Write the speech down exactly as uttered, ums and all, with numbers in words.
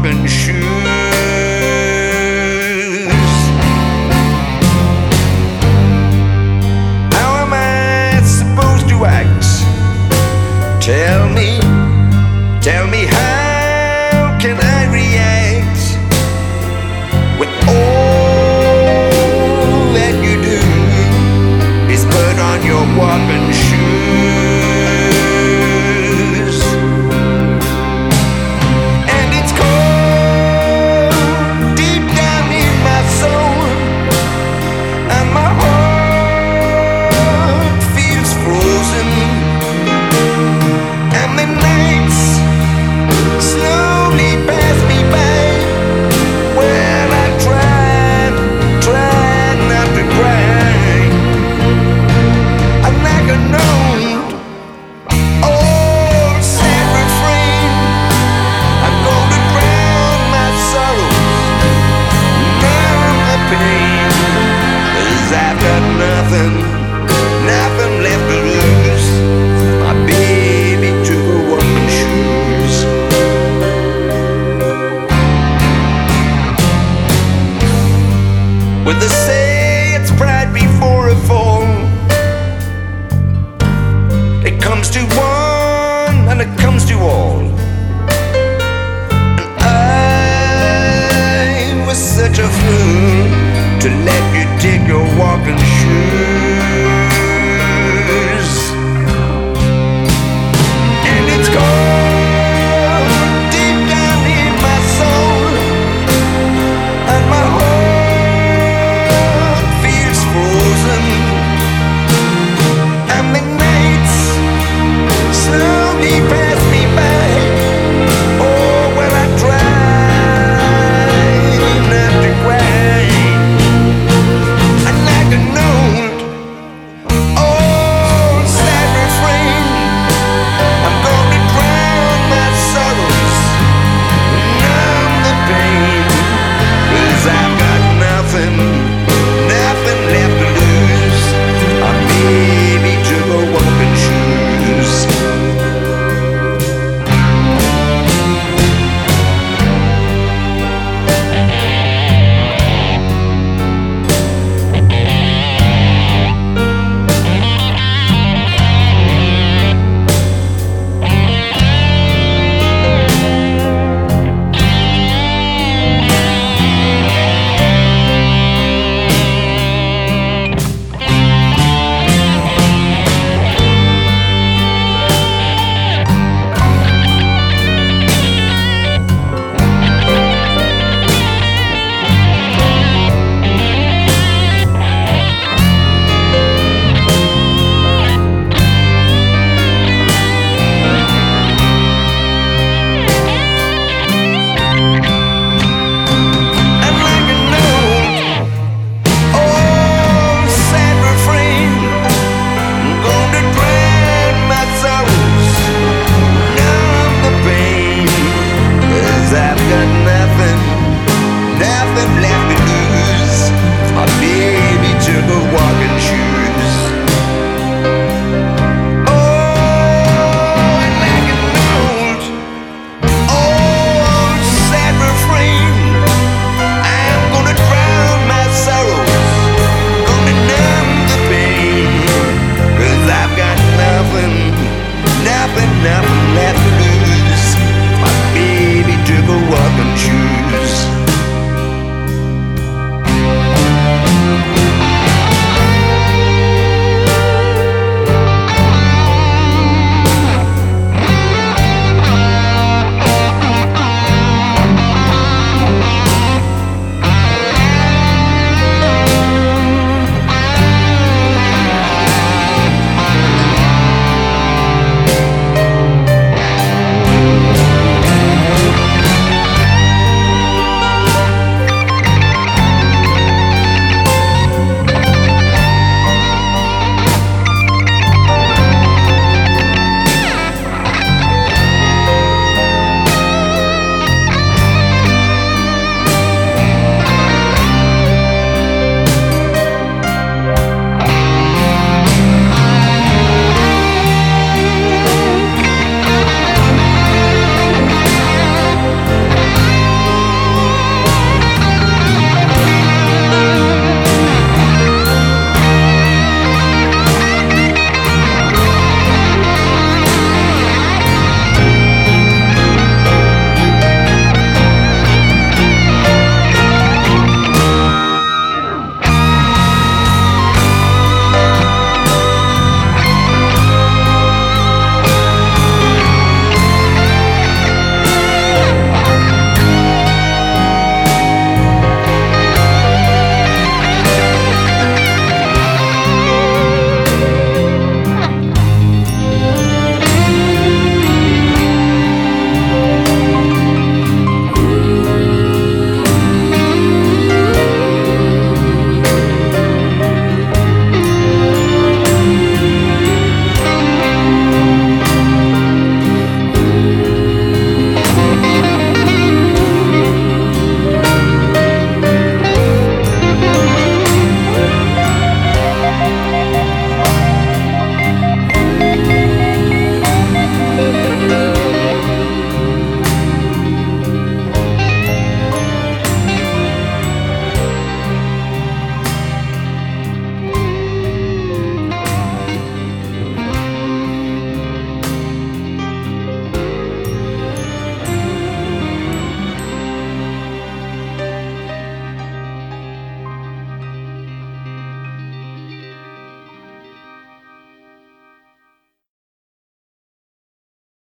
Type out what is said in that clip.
walking shoes. How am I supposed to act? Tell me, tell me how can I react when all that you do is put on your walking shoes? And it's cold deep down in my soul, and my heart feels frozen, and the nights slowly pass me by. Well, I try, try not to cry. I'm like a note, old sad refrain. I'm gonna drown my sorrows, numb the pain, 'cause I've got nothing, nothing left to lose. My baby took her walking shoes. Well, they say it's pride before a fall. It comes to one and it comes to all. And I was such a fool to let you take your walking shoes.